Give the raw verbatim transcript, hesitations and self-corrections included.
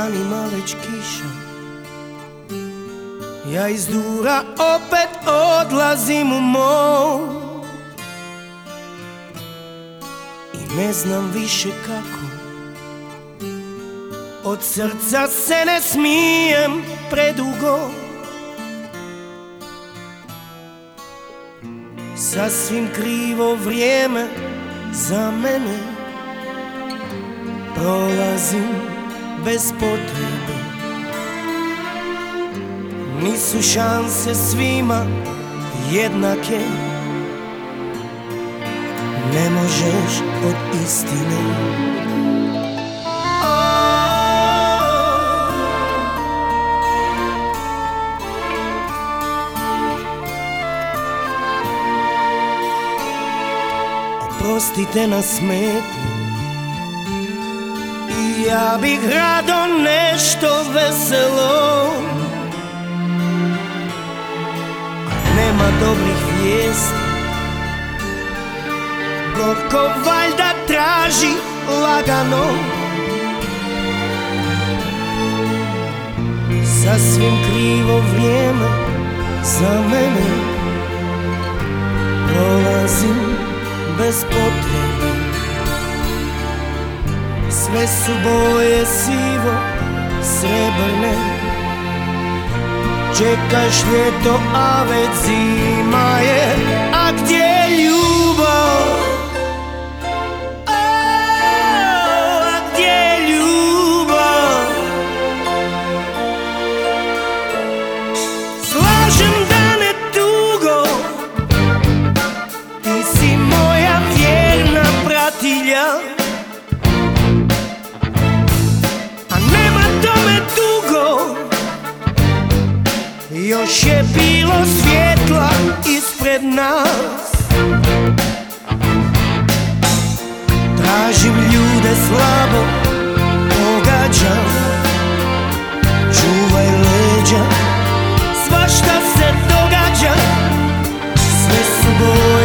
danima već kiša. Ja iz dura opet odlazim u mor i ne znam više kako. Od srca se ne smijem predugo. Sasvim krivo vrijeme za mene. Prolazim bez potrebe. Nisu šanse svima jednake. Ne možeš od istine. Oprostite na smetnju, ja bih rado nešto veselo. Nema dobrih vijesti, gorko valjda traži lagano. Sasvim krivo vrijeme za mene. Prolazim bez potrebe. Sve su boje sivo srebrne. Čekaš ljeto, a već zima je. A gdje je ljubav? A gdje je ljubav? Slažem da ne tugo, ti si moja vjerna pratilja. Još je bilo svjetla ispred nas. Tražim ljude, slabo pogađam. Čuvaj leđa, svašta se događa. Sve su boje